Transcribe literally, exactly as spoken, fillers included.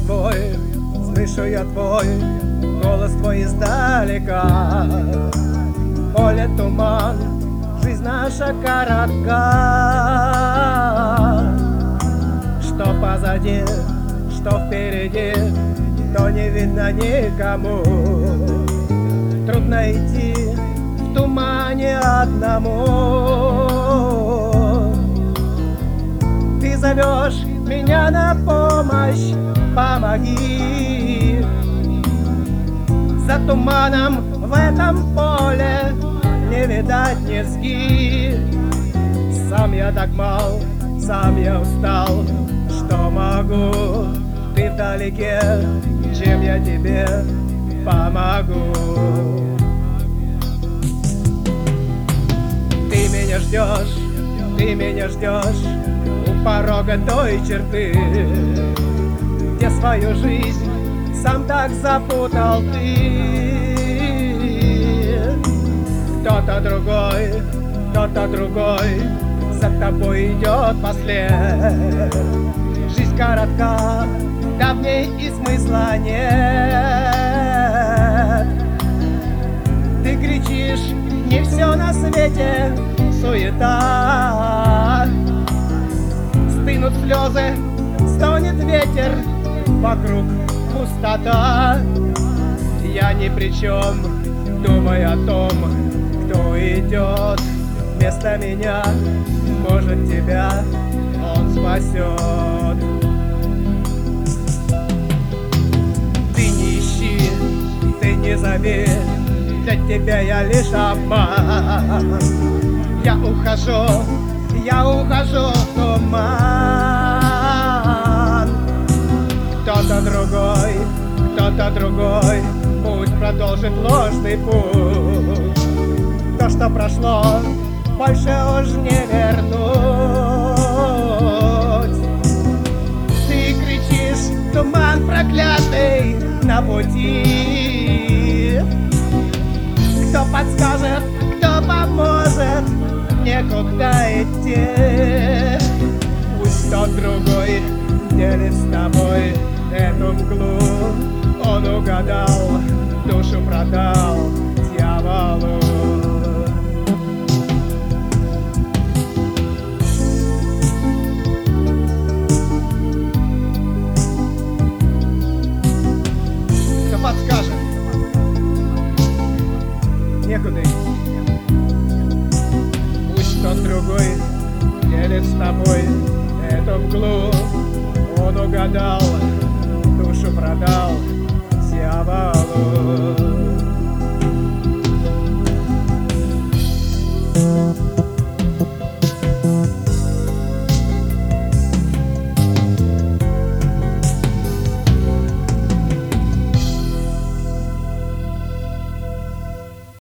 твой, слышу я твой голос твой издалека. Поле туман, жизнь наша коротка. Что позади, что впереди, то не видно никому. Трудно идти в тумане одному. Ты зовешь меня на помощь, помоги. За туманом в этом поле не видать низги. Сам я так мал, сам я устал, что могу. Ты вдалеке, чем я тебе помогу. Ты меня ждешь, ты меня ждешь у порога той черты, где свою жизнь сам так запутал ты. Кто-то другой, кто-то другой за тобой идет послед. Жизнь коротка, да в ней и смысла нет. Ты кричишь, не все на свете суета. Стынут слезы, стонет ветер, вокруг пустота. Я ни при чем, думай о том, кто идет вместо меня. Может, тебя он спасет. Ты не ищи, ты не зови, для тебя я лишь обман. Я ухожу, я ухожу в туман. Кто-то другой, кто-то другой пусть продолжит ложный путь. То, что прошло, больше уж не вернуть. Ты кричишь, туман проклятый на пути. Кто подскажет, кто поможет мне куда идти? Пусть тот другой делит с тобой эту мглу. Он угадал, душу продал дьяволу. Кто подскажет? Некуда идти. Пусть тот другой делит с тобой эту мглу. Он угадал, душу продал дьяволу.